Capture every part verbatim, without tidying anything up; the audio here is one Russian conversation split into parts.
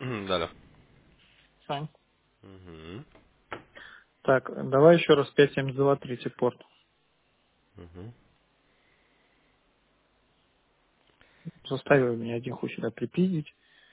Да-да. Сань. Угу. Так, давай еще раз пять семь два третий порт. Угу. Заставил меня один хуй сюда припиздить.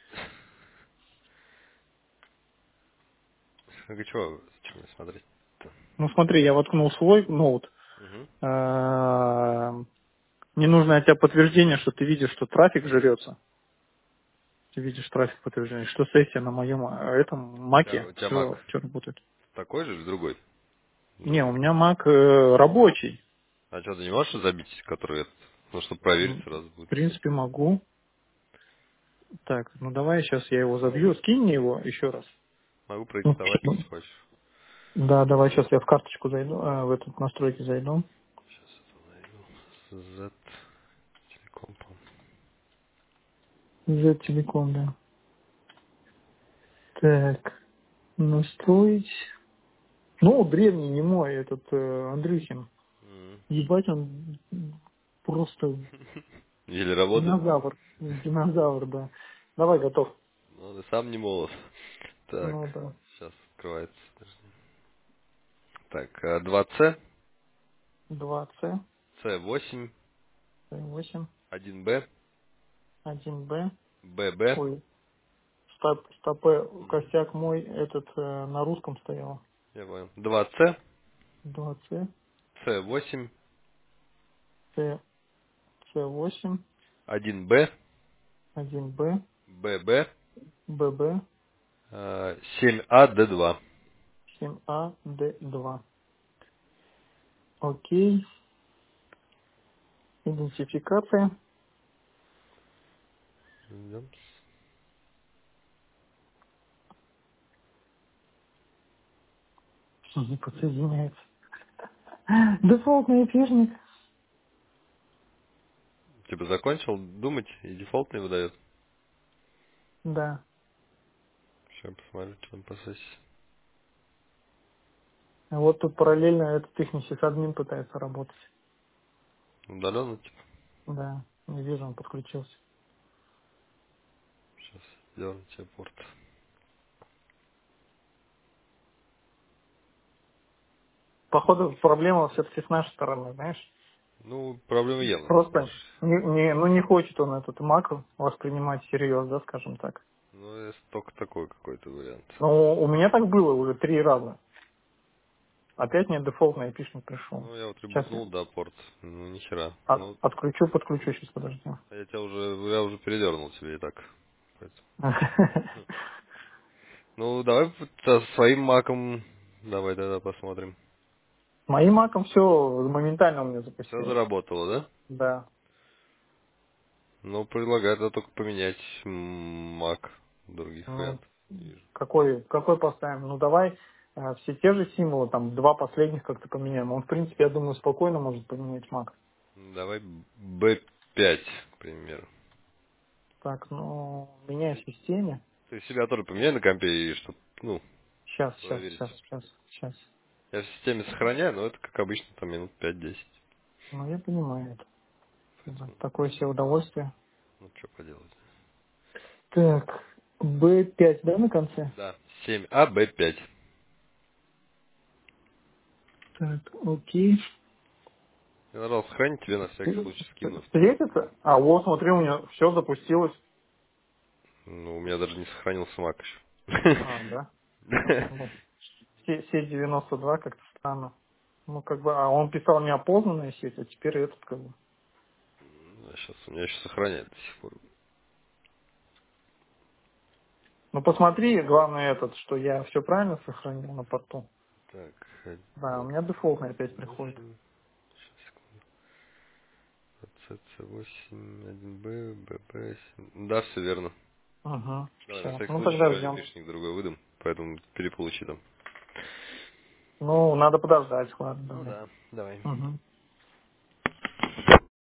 Так, и чего, зачем мне смотреть-то? Ну смотри, я воткнул свой ноут. Угу. А, Мне нужно от тебя подтверждение, что ты видишь, что трафик жрется. Ты видишь трафик подтверждения, что сессия на моем а, этом У тебя, маке у тебя Mac все, все работает. такой же или другой? Не, у Другой. меня мак э, рабочий. А что, ты не можешь забить, который этот? Ну, чтобы проверить М, сразу В будет. принципе, могу. Так, ну давай сейчас я его забью. Скинь мне его еще раз. Могу Ну, продиктовать, если хочешь. Да, давай сейчас я в карточку зайду, а, в эту настройки зайду. Сейчас это найду. Z Telecom, по-моему. Z-телеком, да. Так, настроить. Ну, древний, не мой, этот э, Андрюхин. М. Ебать, он просто Еле работает. динозавр. Динозавр, да. Давай, готов. Ну, он и сам не молод. Так, Ну да. сейчас открывается. Подожди. Так, а, два C, два С, C восемь, восемь, один B, один Б. B B. Ой, стоп, стопе, косяк мой, этот э, на русском стоял. Я понял. два C, два С, C восемь, С, С восемь, один B, один Б, B B, Б Б, семь A D два. семь А, Д два. Окей. Идентификация. Ждем. Не подсоединяется. Дефолтный эфирник. Типа закончил думать и дефолтный выдает. Да. Сейчас посмотрю, что там по сессии. А вот тут параллельно этот их админ пытается работать. Удаленно, типа. Да. Не вижу, он подключился. Сейчас дерну тебе порт. Походу, проблема все-таки с нашей стороны, знаешь. Ну, проблема явно с Просто нашей. не, не- ну, не хочет он этот Mac воспринимать всерьез, да, скажем так. Ну, есть только такой какой-то вариант. Но у меня так было уже три раза. Опять мне дефолтный эпишник пришел. Ну, я вот Сейчас я ребутнул, да, порт. Ну, ни хера. от- Ну, отключу, подключу, сейчас подожди. а я тебя уже, я уже передернул тебе и так. Поэтому. Ну, давай со своим маком, давай тогда посмотрим. Моим маком все моментально у меня Все запустилось. заработало, да? Да. Ну, предлагаю тогда только поменять м, мак. Других Ну, вариантов не вижу. какой, какой поставим? Ну, давай э, все те же символы, там, два последних как-то поменяем. Он, в принципе, я думаю, спокойно может поменять мак. Давай бэ пять, к примеру. Так, ну, меняй в системе. Ты себя тоже поменяй на компе, и чтоб, ну, Сейчас, сейчас, проверить. сейчас, сейчас, сейчас. Я в системе сохраняю, но это, как обычно, там минут пять-десять. Ну, я понимаю это. Да, Поэтому, такое себе удовольствие. ну, что поделать. Так, бэ пять, да, на конце? Да, семь а бэ пять. Так, окей. Я нажал сохранить, тебе на всякий случай скину. Светится? А, вот, смотри, у меня все запустилось. Ну, у меня даже не сохранился мак еще. А, да. Вот. Се- Сеть девяносто два как-то странно. Ну, как бы, а он писал неопознанная сеть, а теперь этот, как бы. Сейчас у меня еще сохраняет до сих пор. Ну, посмотри, главное этот, что я все правильно сохранил на порту. Так, Да, у меня дефолтный опять двадцать приходит. восемь. Сейчас, двадцать восемь, один бэ, бэ бэ семь. Да, все верно. Угу, Давай, на все. всякий Ну, случай тогда еще ждем. айпишник другой выдам, поэтому переполучи там. Ну, надо подождать, ладно, Ну давай. да, давай. Угу.